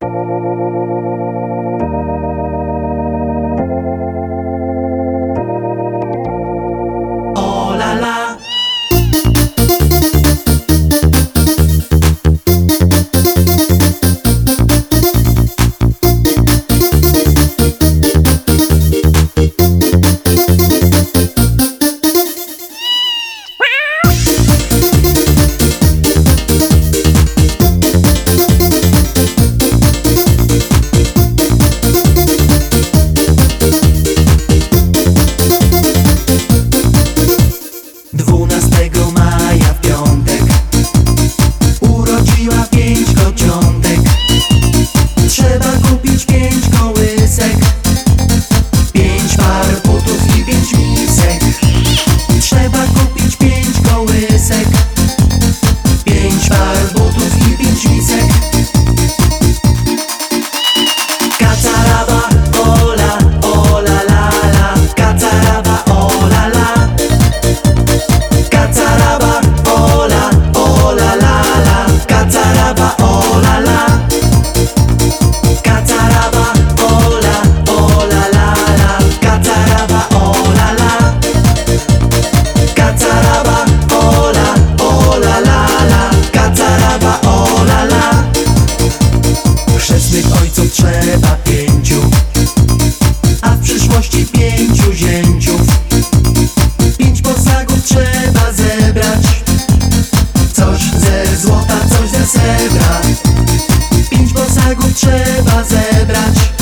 O la la. Maja w piątek urodziła 5 kociątek. Trzeba kupić 5 kołysek, 5 par butów i 5 misek. Trzeba kupić 5 kołysek, 5 par butów i 5 misek. Kacaraba, ola, ola la la. Kacaraba, ola la. Kacaraba, ola, ola la la. Kacaraba, ola la. Kacaraba, ola, ola la la. Kacaraba, ola la. Kacaraba, ola, ola la la. Kacaraba, ola la. Chrzestnych ojców trzeba 5, a w przyszłości 5 zięciów. 5 posagów trzeba zebrać, coś ze złota, coś ze srebra. 5 posagów trzeba zebrać,